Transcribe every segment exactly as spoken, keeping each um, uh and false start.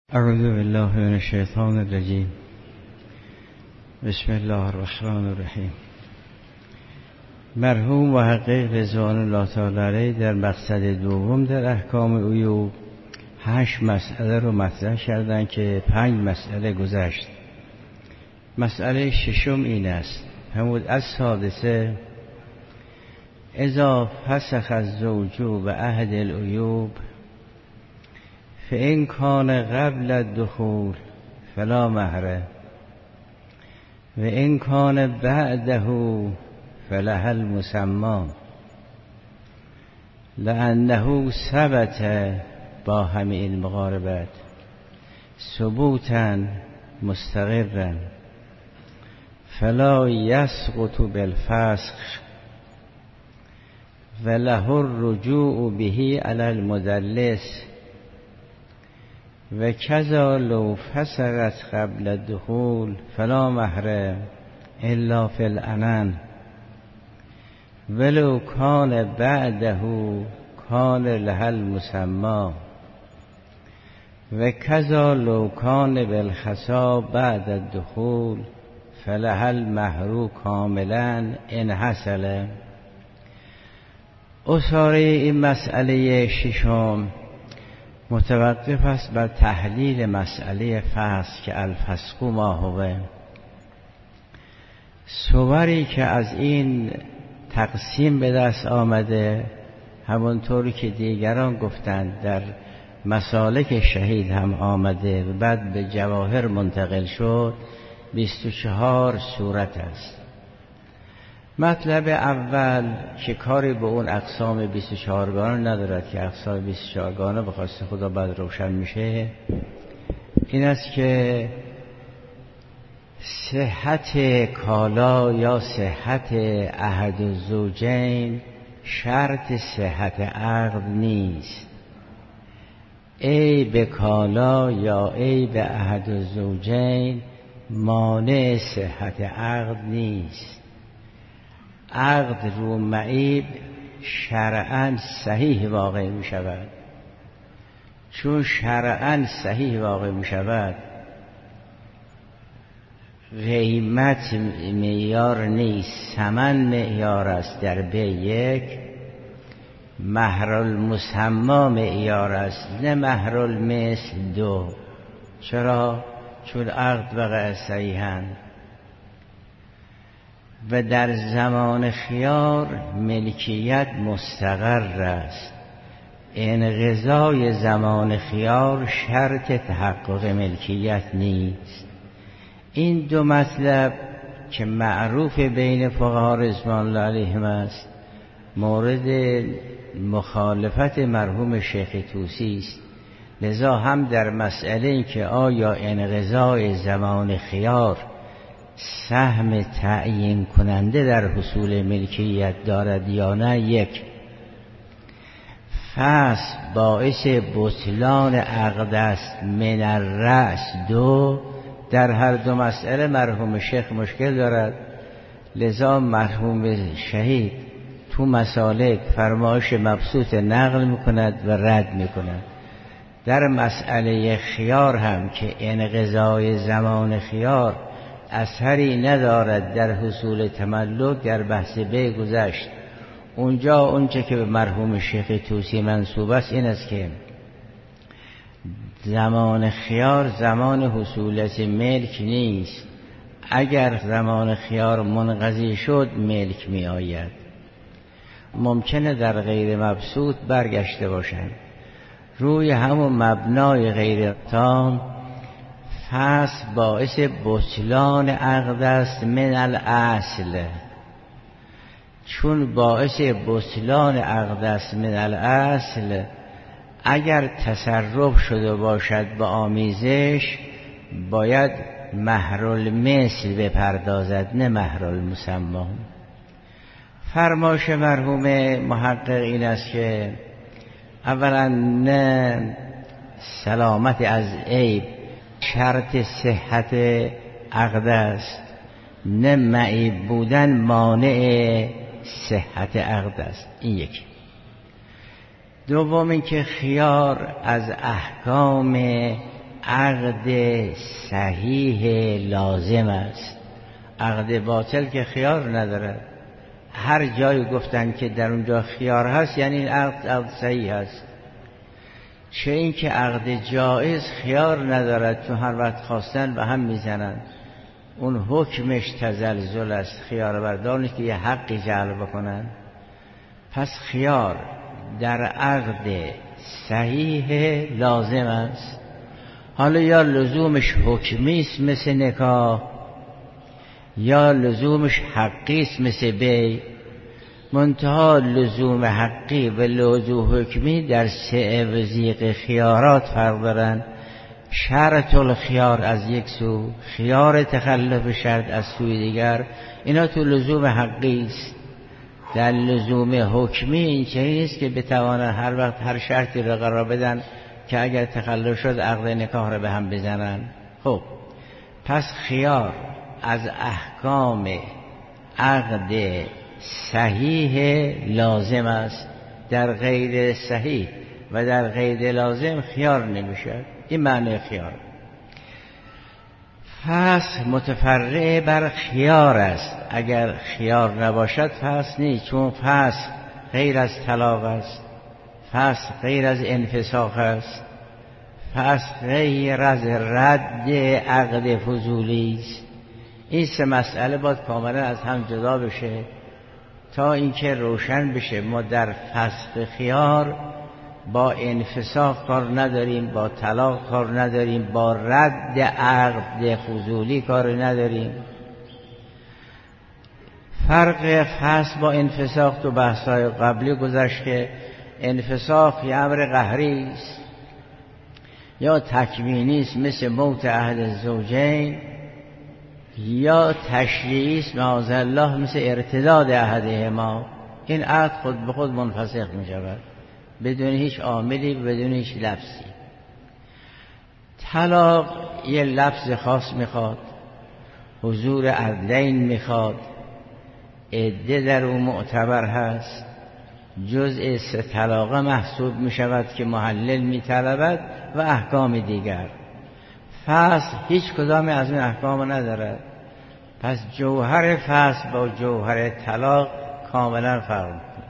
اعوذ بالله من الشیطان الرجیم. بسم الله الرحمن الرحیم. مرحوم محقق رضوان الله تعالی علیه در مقصد دوم در احکام عیوب هشت مسئله رو مطرح کردن که پنج مسئله گذشت. مسئله ششم این است: همود از سادسه اذا فسخ الزوج بعهد العیوب فإن کان قبل الدخول فلا مهر و ان کان بعده فلها المسمى لأنه ثبت با همه المقاربات ثبوتا مستقرا فلا يسقط بالفسخ وله الرجوع به على المدلس و کذا لو فسقت قبل الدخول فلا مهر الا فی العنن ولو کان بعده کان لها المسمى و کذا لو کان بالخصا بعد الدخول فلها المهر کاملا ان حصل. اصاره این مسئله ششم متوقف است بر تحلیل مسئله فسخ که الفسق ما هو. صوری که از این تقسیم به دست آمده همونطوری که دیگران گفتند در مسالک شهید هم آمده و بعد به جواهر منتقل شد، بیست و چهار صورت است. مطلب اول که کاری به اون اقسام بیست و چهار گانه ندارد که اقسام بیست و چهار گانه به خواست خدا بعد روشن میشه، این است که صحت کالا یا صحت عهد الزوجین شرط صحت عقد نیست. عیب کالا یا عیب عهد الزوجین مانع صحت عقد نیست. عقد رو معیب شرعاً صحیح واقع می شود. چون شرعاً صحیح واقع می شود، قیمت معیار نیست، ثمن معیار است. در به یک مهر المسمى معیار است، نه مهر المثل دو. چرا؟ چون عقد وقع صحیحاً. و در زمان خیار ملکیت مستقر است. انقضای زمان خیار شرط تحقق ملکیت نیست. این دو مطلب که معروف بین فقها رضوان الله علیهم است مورد مخالفت مرحوم شیخ طوسی است. لذا هم در مسئله این که آیا انقضای زمان خیار سهم تعیین کننده در حصول ملکیت دارد یا نه، یک فسخ باعث بطلان عقد است من الرأس، دو در هر دو مسئله مرحوم شیخ مشکل دارد. لذا مرحوم شهید تو مسالک فرمایش مبسوط نقل میکند و رد میکند. در مسئله خیار هم که انقضای زمان خیار اثری ندارد در حصول تملک، در بحث بی گذشت. اونجا اونچه که به مرحوم شیخ طوسی منسوب است این است که زمان خیار زمان حصولت ملک نیست. اگر زمان خیار منقضی شد ملک می آید. ممکنه در غیر مبسوط برگشته باشند. روی همون مبنای غیر تام فسخ باعث بطلان عقد است من الاصل. چون باعث بطلان عقد است من الاصل، اگر تصرف شده باشد به آمیزش باید مهر المثل بپردازد، نه مهر المسمى. فرمایش مرحوم محقق این است که اولا نه سلامت از عیب شرط صحت عقد است، نه معیب بودن مانع صحت عقد است. این یکی. دوم اینکه خیار از احکام عقد صحیح لازم است. عقد باطل که خیار ندارد. هر جایی گفتن که در اونجا خیار هست یعنی این عقد عقد صحیح هست. چه این که عقد جایز خیار ندارد، چون هر وقت خواستن به هم میزنند. اون حکمش تزلزل است، خیار بردار که یه حقی جلب بکنن. پس خیار در عقد صحیح لازم است. حالا یا لزومش حکمی است مثل نکاح، یا لزومش حقی است مثل بیع. منتها لزوم حقی و لزوم حکمی در سه وزیق خیارات فرق دارن. شرط الخیار از یک سو، خیار تخلف شرط از سوی دیگر. اینا تو لزوم حقی است. در لزوم حکمی این چنین است که بتوانند هر وقت هر شرطی را قرار بدن که اگر تخلف شد عقد نکاح را به هم بزنن. خب پس خیار از احکام عقد صحیح لازم است. در غیر صحیح و در غیر لازم خیار نمیشد. این معنی خیار. فسخ متفرع بر خیار است. اگر خیار نباشد فسخ نیست، چون فسخ غیر از طلاق است، فسخ غیر از انفساخ است، فسخ غیر از رد عقد فضولی است. این سه مسئله باید کاملا از هم جدا بشه تا اینکه روشن بشه ما در فسخ خیار با انفساخ کار نداریم، با طلاق کار نداریم، با رد عقد فضولی کار نداریم. فرق فسخ با انفساخ تو بحث‌های قبلی گذشت که انفساخ یه امر قهری است یا تکوینی است مثل موت احد الزوجین، یا تشریعی است معاذ الله مثل ارتداد احدهما. این عقد خود به خود منفسخ می شود بدون هیچ عاملی، بدون هیچ لفظی. طلاق یه لفظ خاص میخواد، حضور عدلین میخواد، عده در اون معتبر هست، جزء سه طلاقه محسوب میشود که محلل میطلبد و احکام دیگر. فسخ هیچ کدام از این احکام ندارد. پس جوهر فسخ با جوهر طلاق کاملا فرق می‌کند.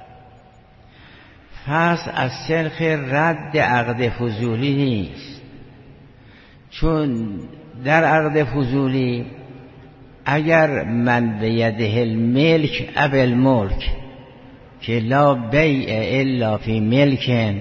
فسخ از سلخ رد عقد فضولی نیست، چون در عقد فضولی اگر من به یده الملک ابل ملک که لا بیع الا فی ملکن،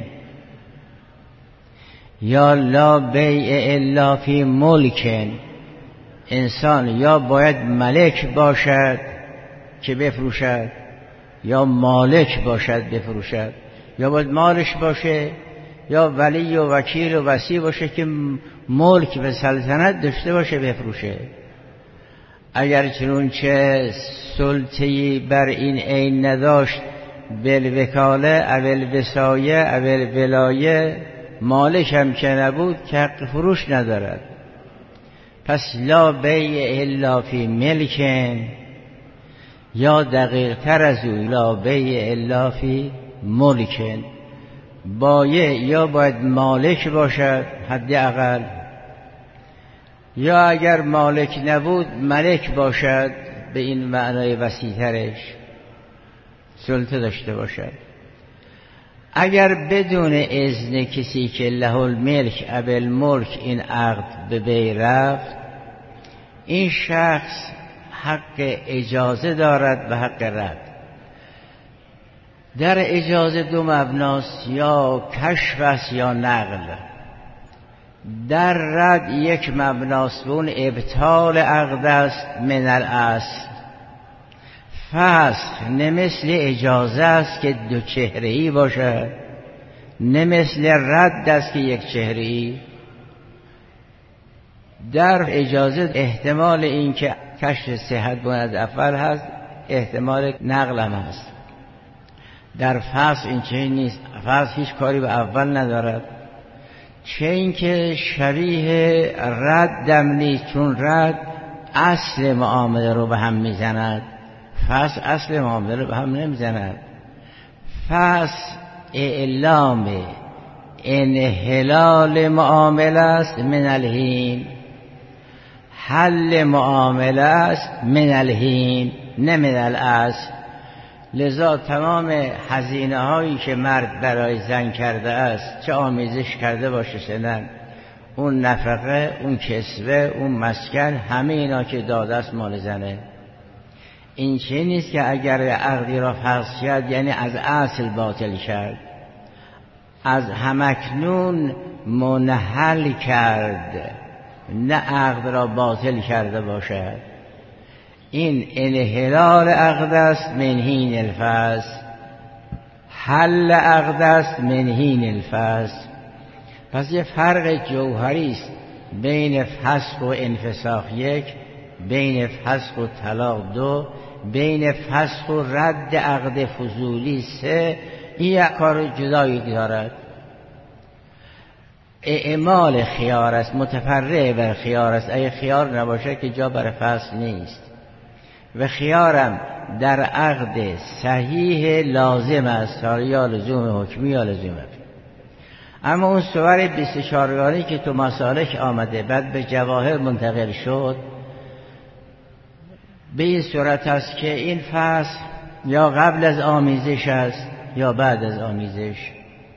یا لا بیع الا فی ملکن، انسان یا باید ملک باشد که بفروشد یا مالک باشد بفروشد، یا باید مالش باشه یا ولی و وکیل و وصی باشه که ملک و سلطنت داشته باشه بفروشه. اگر چنانچه سلطه‌ای بر این عین نداشت بالوکاله اول وصایه اول ولایه، مالک هم که نبود که حق فروش ندارد. پس لا بیع الا فی ملکن، یا دقیق تر از او لا بیع الا فی ملکن، بایع یا باید مالک باشد حد اقل، یا اگر مالک نبود ملک باشد به این معنای وسیع‌ترش، سلطه داشته باشد. اگر بدون اذن کسی که له الملک ابل ملک این عقد به بی رفت، این شخص حق اجازه دارد و حق رد. در اجازه دو مبناست، یا کشف است یا نقل. در رد یک مبناست و اون ابطال عقد است من الاصل. فسخ نه مثل اجازه است که دو چهره‌ای باشد، نه مثل رد است که یک چهره‌ای. در اجازه احتمال این که کشف صحت باید اول هست، احتمال نقل هم هست. در فسخ این چنین نیست. فسخ هیچ کاری به اول ندارد، چه این که شبیه رد دم نیست، چون رد اصل معامله رو به هم میزند، فسخ اصل معامله رو به هم نمیزند. فسخ اعلام انحلال معامله است من الحین، حل معامله است من الحین نه من الاصل. لذا تمام هزینه هایی که مرد برای زن کرده است، چه آمیزش کرده باشه سنن، اون نفقه، اون کسوه، اون مسکن، همه اینا که داده است مال زنه. این چه نیست که اگر عقدی را فسخ کرد یعنی از اصل باطل کرد، از همکنون منحل کرد، نه عقد را باطل کرده باشد. این انحلال عقد است من حین الفسخ، حل عقد است من حین الفسخ. پس یه فرق جوهری است بین فسخ و انفساخ یک، بین فسخ و طلاق دو، بین فسخ و رد عقد فضولی سه. این یک کار جدایی دارد. اعمال خیار است، متفرع بر خیار است. اگه خیار نباشه که جا برای فسخ نیست. و خیارم در عقد صحیح لازم است، یا لزوم حکمی یا لزوم حکمی. اما اون صور بیست و چهارگانه که تو مسالک آمده بعد به جواهر منتقل شد، به این صورت است که این فسخ یا قبل از آمیزش است یا بعد از آمیزش.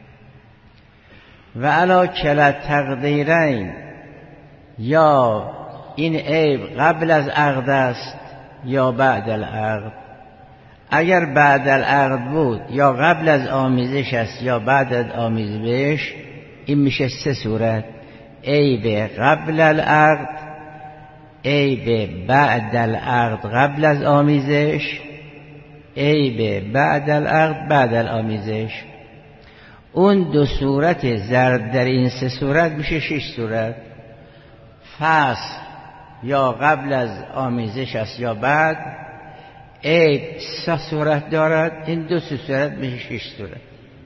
و علا کلا تقدیرین، یا این عیب قبل از عقد است یا بعد العقد. اگر بعد العقد بود یا قبل از آمیزش است یا بعد از آمیزش، این میشه سه صورت: عیب قبل العقد، عیب بعد العقد قبل از آمیزش، عیب بعد العقد بعد الآمیزش. اون دو صورت ضرب در این سه صورت میشه شش صورت. فسخ یا قبل از آمیزش است یا بعد، عیب سه صورت دارد، این دو سه صورت میشه شش صورت.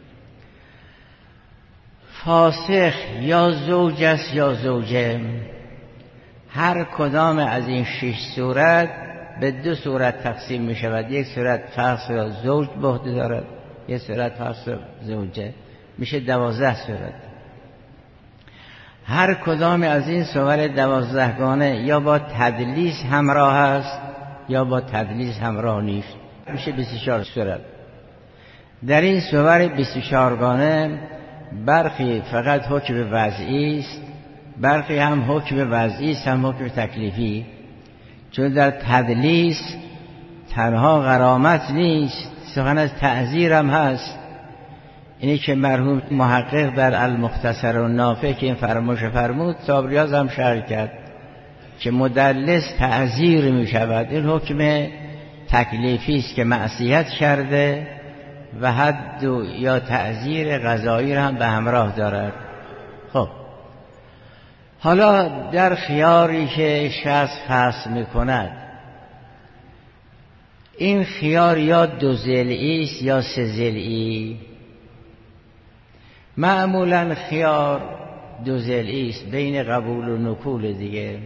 فاسخ یا زوج است یا زوجه. هر کدام از این شش صورت به دو صورت تقسیم می شود. یک صورت فسخ یا زوج به عهده دارد، یک صورت فسخ زوجه، میشه دوازده صورت. هر کدام از این صور دوازدهگانه یا با تدلیس همراه است یا با تدلیس همراه نیست، میشه بیست و چهار صورت. در این صور بیست و چهارگانه برخی فقط حکم وضعی است، برخی هم حکم وضعی است هم حکم تکلیفی. چون در تدلیس تنها غرامت نیست، سخن از تعزیر هم هست. اینی که مرحوم محقق در المختصر النافع که این فرمایش فرمود، تابریاز هم شرح کرد که مدلس تعزیر می شود. این حکم تکلیفی است که معصیت کرده و حد یا تعزیر قضایی را هم به همراه دارد. خب حالا در خیاری که شخص فسخ می کند، این خیار یا دو ضلعی است یا سه ضلعی. معمولا خیار دو ضلعی است، بین قبول و نکول دیگه،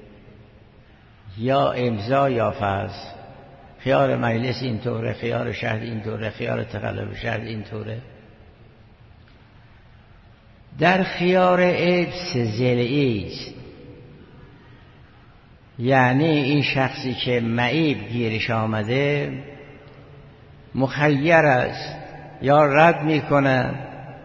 یا امضا یا فسخ. خیار مجلس اینطوره، خیار شهر اینطوره، خیار تقلب شهر اینطوره. در خیار عیب سه ضلعی است، یعنی این شخصی که معیب گیرش آمده مخیر است، یا رد می کند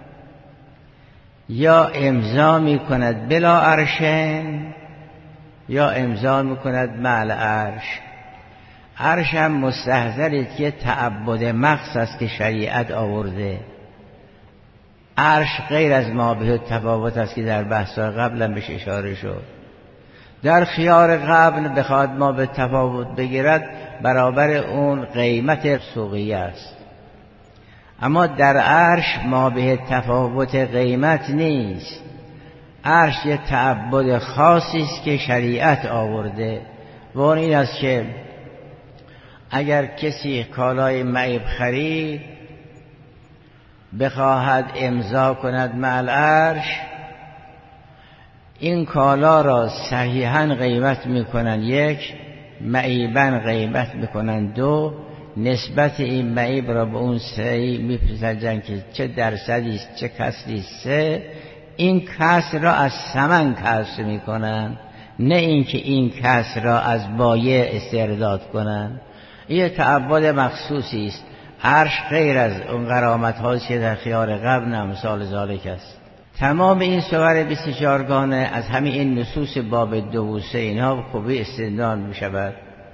یا امضا می کند بلا عرشن، یا امضا می کند مع العرش. عرش هم مستحضرید که تعبد مقص است که شریعت آورده. عرش غیر از ما به تفاوت است که در بحث قبلا بهش اشاره شد. در خیار قبل بخواد ما به تفاوت بگیرد، برابر اون قیمت سوقیه است. اما در عرش ما به تفاوت قیمت نیست. عرش یه تعبد خاصی است که شریعت آورده و اون این است که اگر کسی کالای معیب خرید بخواهد امضا کند مع العرش، این کالا را صحیحاً قیمت میکنن یک، معیباً قیمت میکنن دو، نسبت این معیب را به اون سه میپسنجن که چه درصدی است چه کسری سه، این کسر را از ثمن کسر میکنن، نه اینکه این کسر را از بایع استرداد کنن. این تعبد مخصوصی است. عرش غیر از اون غرامت هایی که در خیار قبل امثال ذالک است. تمام این صور بیست و چهار گانه از همین این نصوص باب دو و سه اینها خوبی استدلال می شود.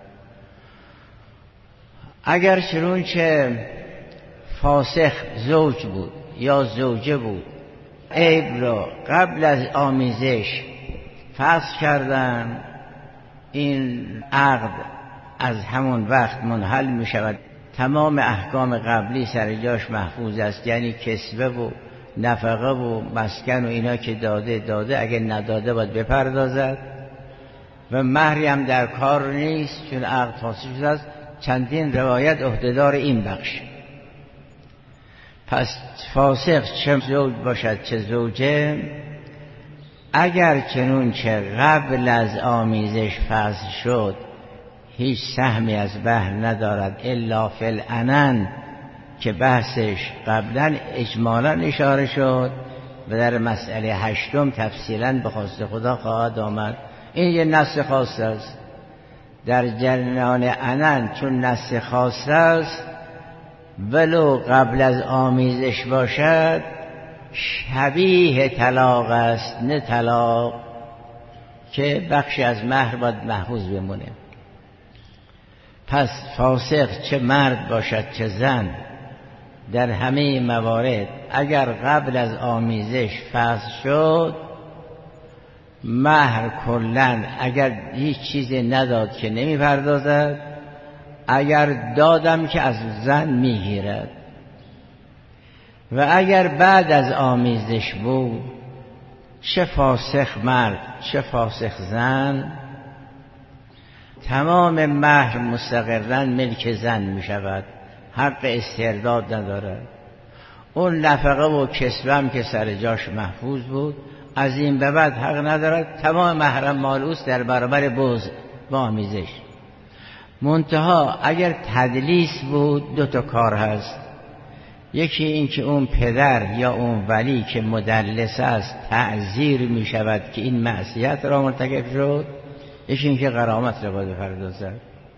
اگر چنانچه فاسخ زوج بود یا زوجه بود، عیب را قبل از آمیزش فسخ کردن، این عقد از همون وقت منحل می شود. تمام احکام قبلی سر جاش محفوظ است، یعنی کسبه و نفقه و مسکن و اینا که داده داده، اگه نداده باید بپردازد و مهری هم در کار نیست چون عقد فاسخ شده است. چندین روایت عهدهدار این بخش. پس فاسق چه زوج باشد چه زوجه، اگر چنون چه قبل از آمیزش فسخ شد هیچ سهمی از بهر ندارد الا فی العنن که بحثش قبلا اجمالا اشاره شد و در مسئله هشتم تفصیلا به خواست خدا خواهد آمد. این یه نص خاص است. در جریان عنن چون نص خاص است ولو قبل از آمیزش باشد شبیه طلاق است، نه طلاق که بخشی از مهر باید محفوظ بمونه. پس فاسق چه مرد باشد چه زن در همه موارد اگر قبل از آمیزش فسخ شد، مهر کلن اگر هیچ چیزی نداد که نمی پردازد، اگر دادم که از زن میگیرد. و اگر بعد از آمیزش بود، چه فاسخ مرد چه فاسخ زن، تمام مهر مستقرا ملک زن می شود، حق استرداد ندارد. اون نفقه و کسبم که سر جاش محفوظ بود از این به بعد حق ندارد. تمام محرم مالوس در برابر بوز با آمیزش. منتها اگر تدلیس بود دو تا کار هست. یکی این که اون پدر یا اون ولی که مدلس است تعزیر می شود که این معصیت را مرتکب شد، یکی این که غرامت را باید بپردازد.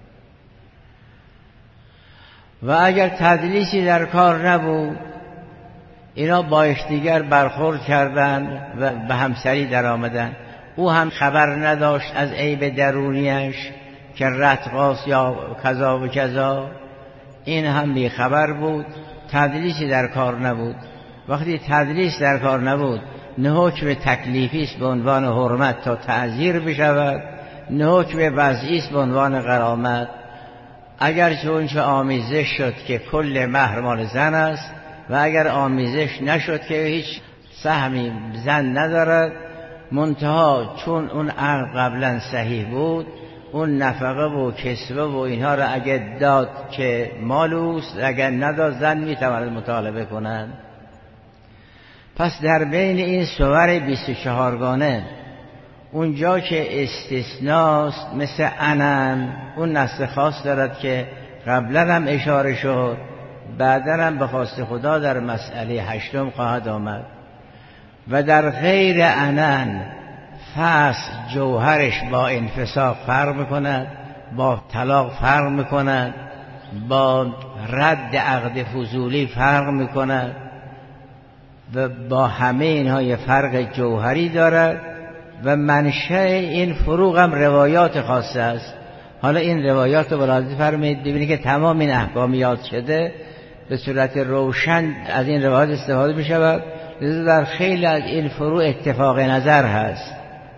و اگر تدلیسی در کار نبود، اینا با یکدیگر برخورد کردند و به همسری در آمدن، او هم خبر نداشت از عیب درونیش که رتقاس یا کذا و کذا، این هم بی خبر بود، تدلیسی در کار نبود. وقتی تدلیس در کار نبود، نه حکم تکلیفی است به عنوان حرمت تا تعزیر بشود، نه حکم وضعی است به عنوان غرامت. اگر چون آمیزش شد که کل مهر مال زن است و اگر آمیزش نشد که هیچ سهمی زن ندارد، منتها چون اون عقد قبلا صحیح بود، اون نفقه و کسبه و اینها را اگر داد که مالوست، اگر نداد زن میتواند مطالبه کنند. پس در بین این صور بیست و چهار گانه اونجا که استثناست مثل عنن، اون نص خاص دارد که قبلا هم اشاره شد، بعدا هم به خواست خدا در مسئله هشتم خواهد آمد. و در غیر عنن فصل جوهرش با انفساق فرق میکند، با طلاق فرق میکند، با رد عقد فضولی فرق میکند و با همه اینها یه فرق جوهری دارد و منشأ این فروق هم روایات خاصه است. حالا این روایات رو ملاحظه فرمایید ببینید که تمام این احکام یاد شده به صورت روشن از این روایات استفاده می شود. در خیلی از این فروع اتفاق نظر هست.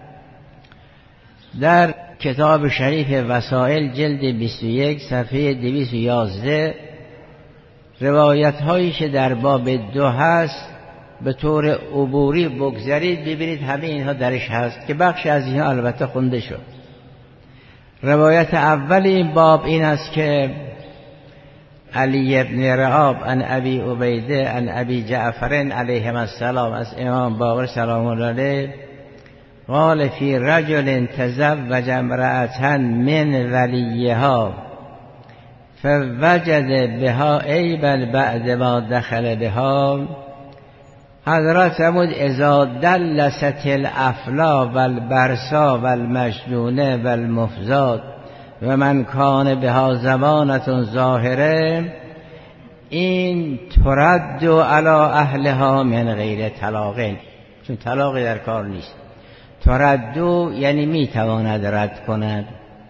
در کتاب شریف وسائل جلد بیست و یک صفحه دویست و یازده روایت هایی که در باب دو هست به طور عبوری بگذارید ببینید همه اینها درش هست که بخش از اینها البته خونده شد. روایت اول این باب این است که علی ابن رعاب عن ابی عبیده عن ابی جعفر علیهم السلام از امام باقر سلام الله علیه قال فی رجل تزوج امرأة من ولیها فوجد بها عیبا بعد ما دخل بها. حضرت فرمود اذا دلست الافلا و البرسا و المجنونه و المفزاد و من کان بها زبانة ظاهره، این ترد علی اهلها من غیر طلاقین، چون طلاقی در کار نیست. تردو یعنی میتواند رد کند،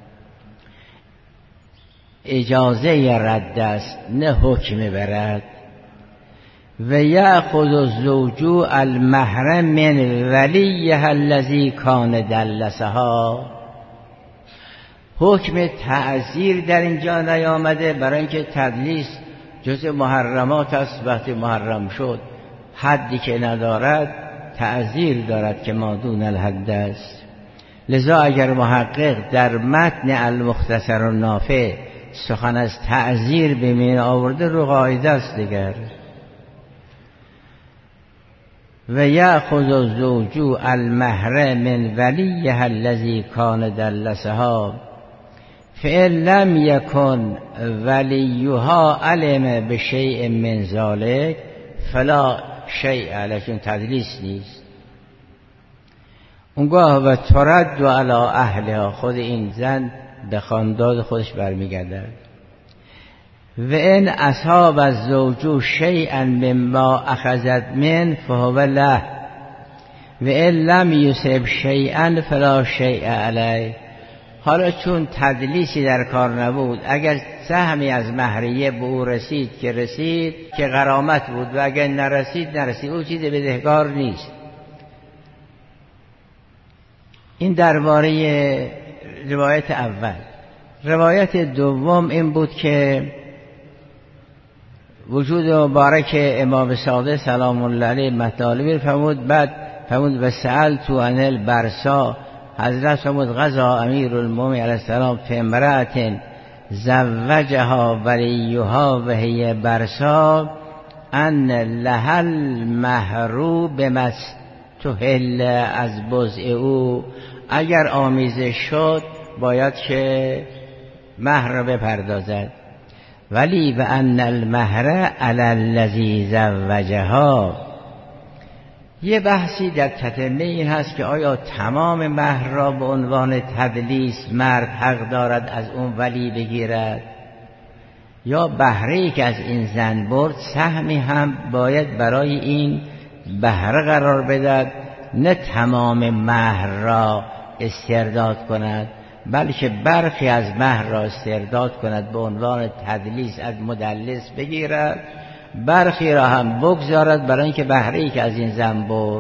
اجازه رد است نه حکم برد. و یأخذ الزوج المهر من ولیها الذی کان دلسها. حکم تعزیر در اینجا نیامده، برای اینکه تدلیس جز محرمات است. وقتی محرم شد حدی که ندارد تعزیر دارد که ما دون الحد است. لذا اگر محقق در متن المختصر النافع سخن از تعزیر به میان آورده رو قاعده است دیگر. و یأخذ الزوج المهر من ولیها الذی کان دلسها فإن لم یکن ولیها علم بشیء من ذلک فلا شیء علیه، چون تدلیس نیست. اونگاه و ترد و علی اهلها، خود این زن به خاندان خودش برمیگردد. و این اصحاب الزوج شیئا مما اخذت من فهو له و این لم یصب شیئا فلا شیء علیه. حالا چون تدلیسی در کار نبود، اگر سهمی از مهریه به او رسید که رسید که غرامت بود و اگر نرسید نرسید، او چیز بدهکار نیست. این درباره روایت اول. روایت دوم این بود که وجود مبارک امام صادق سلام الله علیه مطالبی فرمود. بعد فرمود و سألت عن البرسا، حضرت فرمود غزا امیر المؤمنین علیه السلام فی امرأة زوجها ولیها و هی برسا ان لها المهر بما استحل از بضع او. اگر آمیزش شد باید که مهر را بپردازد. ولی و ان المهر علی الذی زوجها. یه بحثی در تتمه این هست که آیا تمام مهر را به عنوان تدلیس مرد حق دارد از اون ولی بگیرد، یا بهره‌ای که از این زن برد سهمی هم باید برای این بهره قرار بدهد، نه تمام مهر را استرداد کند، بلکه برخی از مهر را استرداد کند به عنوان تدلیس از مدلس بگیرد، برخی را هم بگذارد برای اینکه بهره‌ای که از این زن برد.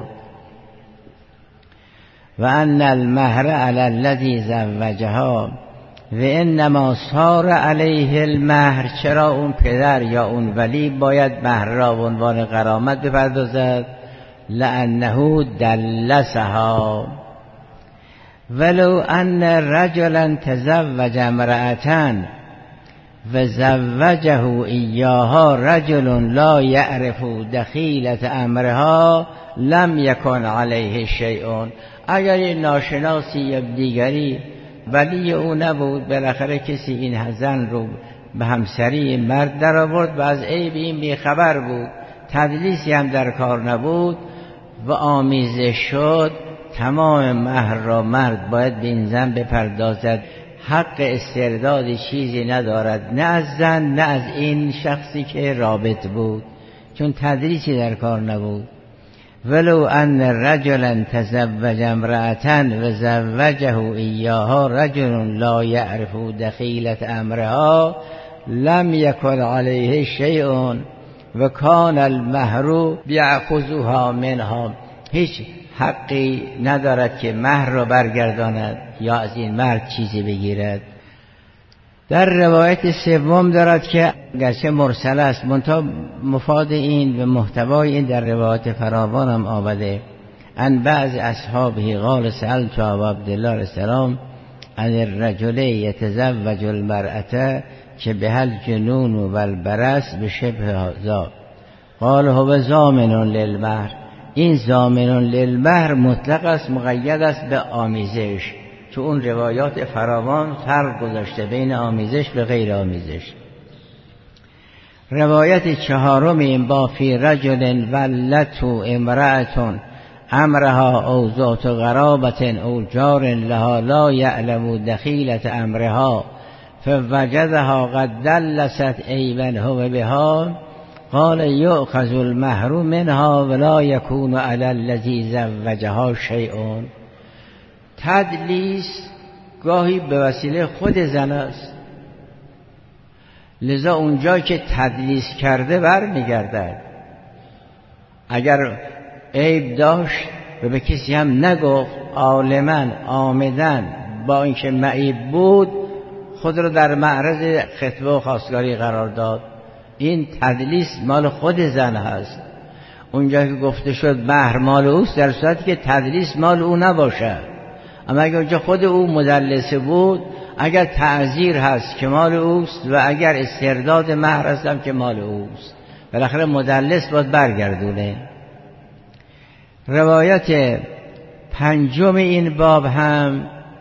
و ان المهر علی الذی زوجها و انما صار علیه المهر. چرا اون پدر یا اون ولی باید مهر را به عنوان غرامت بپردازد؟ لانه دلسها. ولو ان رجلا تزوج امرأة و زوجه ایاها رجل لا یعرف دخیلة امرها لم یکن علیه شیء. اگر این ناشناسی یا دیگری ولی او نبود، بالاخره کسی این زن رو به همسری مرد در آورد و از عیب این بیخبر بود، تدلیسی هم در کار نبود و آمیزش شد، تمام مهر را مرد باید به این زن بپردازد. حق استرداد چیزی ندارد، نه از زن نه از این شخصی که رابط بود، چون تدریسی در کار نبود. ولو ان رجلا تزوج امرأة و زوجه ایاها رجل لا یعرف دخیلة امرها لم یکن علیه شیء و کان المهر بیأخذها منها. هیچ حقی ندارد که مهر را برگرداند یا از این مرد چیزی بگیرد. در روایت سوم دارد که گرچه مرسل است منتها مفاد این و محتوای این در روایت فراوان هم آمده. ان بعض اصحابه قال سألت ابا عبدالله علیه السلام عن الرجل یتزوج المرأة که به الجنون و البرص به شبه ذا قال هو ضامن للمهر. این ضامن للمهر مطلق است، مقید است به آمیزش، چون اون روایات فراوان فرق گذاشته بین آمیزش و غیر آمیزش. روایت چهارم این با فی رجل ولتو امرأتون امرها او ذات غرابت او جار لها لا یعلم دخیلت امرها فوجدها قد دلست عیبا هو بها قال یؤخذ المهر منها ولا یکون علی الذی زوجها شیء. تدلیس گاهی به وسیله خود زن است، لذا اونجا که تدلیس کرده بر میگردد. اگر عیب داشت و به کسی هم نگفت، عالماً عامداً با اینکه معیب بود خود رو در معرض خطبه و خواستگاری قرار داد، این تدلیس مال خود زن هست. اونجا که گفته شد مهر مال اوست، در صورتی که تدلیس مال او نباشه. اما اگر اونجا خود او مدلسه بود، اگر تعذیر هست که مال اوست و اگر استرداد مهر هستم که مال اوست، بالاخره مدلس باید برگردونه. روایت پنجم این باب هم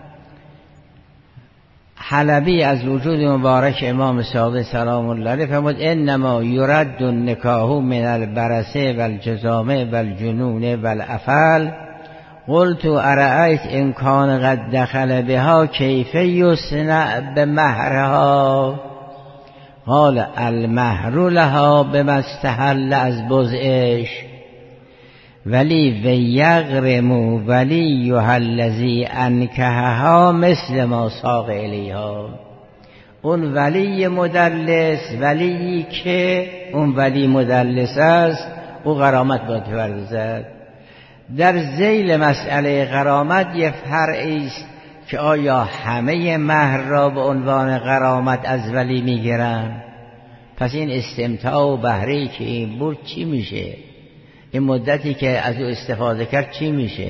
حلبی از وجود مبارک امام صادق سلام الله علیه فرمود انما یرد النکاح من البرسه والجزامه والجنون والافل قلت ارأیت ان کان قد دخل بها کیف یصنع بمهرها قال المهر لها بما استحل از بضعش ولی و یغرم ولی الذی انکحها مثل ما ساق الیها. اون ولی مدلس، ولی که اون ولی مدلس است، او غرامت باید بپردازد. در ذیل مسئله غرامت یه فرعی است که آیا همه مهر را به عنوان غرامت از ولی میگیرن؟ پس این استمتاع و بهره‌ای که این بود چی میشه؟ این مدتی که از او استفاده کرد چی میشه؟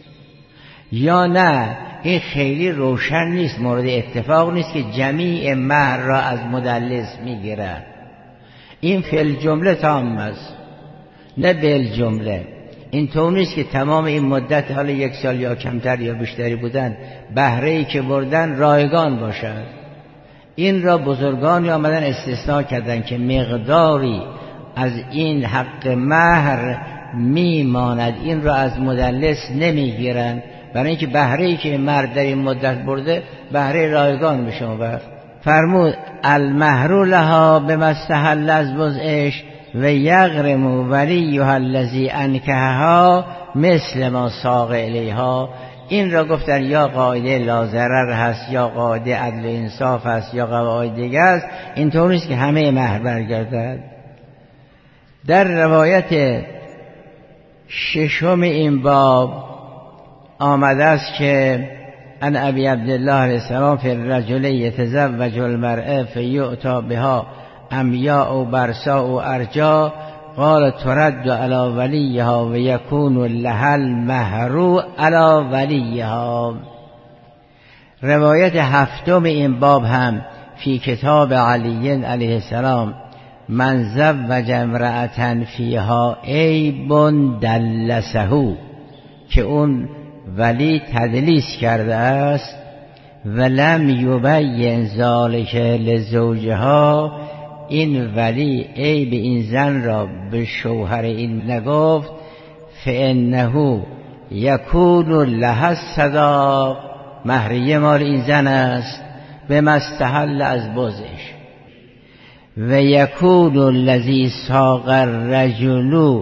یا نه این خیلی روشن نیست، مورد اتفاق نیست که جمیع مهر را از مدلس میگیرن. این فی جمله تام است، نه بل جمله. این طور نیست که تمام این مدت، حالا یک سال یا کمتر یا بیشتری بودن، بهره‌ای که بردن رایگان باشد. این را بزرگانی آمدن استثناء کردن که مقداری از این حق مهر میماند، این را از مدلس نمیگیرن، برای اینکه بهره‌ای که مرد در این مدت برده بهره رایگان به شما برد. فرمود المهر لها بما استحل از بضعش و یغرم ولیها الذی انکحها مثل ما ساق الیها. این را گفتن یا قاعده لازرر هست یا قاعده عدل و انصاف هست یا قواعد دیگه است، این طور نیست که همه مهر برگردد. در روایت ششم این باب آمده است که ان ابی عبدالله علیه السلام فی الرجل یتزوج المرأة فیؤتی بها امیاء و برساء و ارجاء قال ترد علی ولیها و یکون لها المهر علی ولیها. روایت هفتم این باب هم فی کتاب علی علیه السلام من زوج امرأة فیها عیب دلسه، که اون ولی تدلیس کرده است ولم یبین ذلک لزوجها، این ولی عیب این زن را به شوهر این نگفت، فانه یکون لها الصداق، مهریه مال این زن است به مستحل از بضعش، و یکون الذی ساق الرجل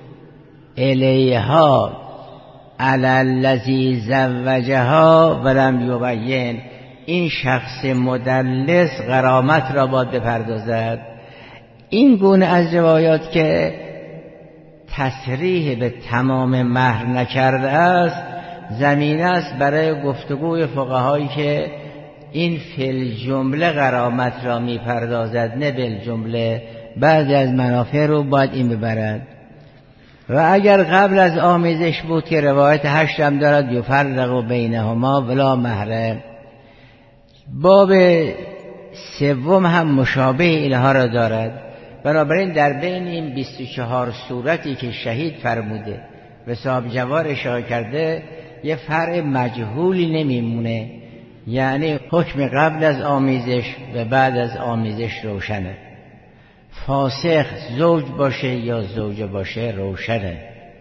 الیها علی الذی زوجها ولم یبین، این شخص مدلس غرامت را باید بپردازد. این گونه از روایات که تصریح به تمام مهر نکرده است، زمینه است برای گفتگوی فقهایی که این فی جمله غرامت را میپردازد نه بل جمله، بعضی از منافع رو باید این ببرد. و اگر قبل از آمیزش بود که روایت هشت هم دارد یفرق بینهما ولا مهر. باب سوم هم مشابه اینها را دارد. بنابراین در بین این بیست و چهار صورتی که شهید فرموده و صاحب جوار اشاره کرده یه فرع مجهولی نمیمونه، یعنی حکم قبل از آمیزش و بعد از آمیزش روشنه. فاسخ زوج باشه یا زوجه باشه روشنه.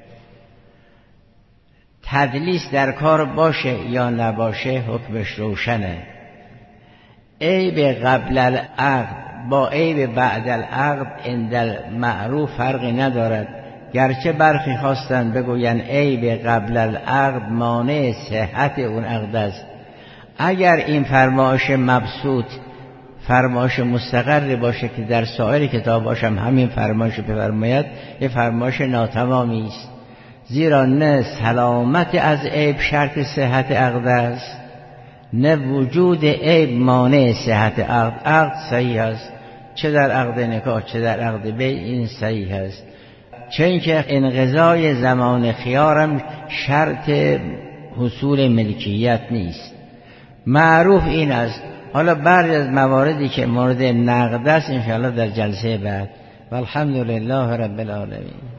تدلیس در کار باشه یا نباشه حکمش روشنه. عیب قبل العقد با عیب بعد العقد عند المعروف فرقی ندارد، گرچه برخی خواستن بگوین عیب قبل العقد مانع صحت اون عقد است. اگر این فرمایش مبسوط فرمایش مستقر باشه که در سایر کتاب باشم همین فرمایش بفرماید، یه فرمایش ناتمامی است، زیرا نه سلامت از عیب شرط صحت عقد است، نه وجود عیب مانع صحت عقد. عقد صحیح است، چه در عقد نکاح چه در عقد بیع این صحیح است. چه اینکه انقضای زمان خیارم شرط حصول ملکیت نیست. معروف این است. حالا بعضی از مواردی که مورد نقد است انشاءالله در جلسه بعد. والحمد لله رب العالمین.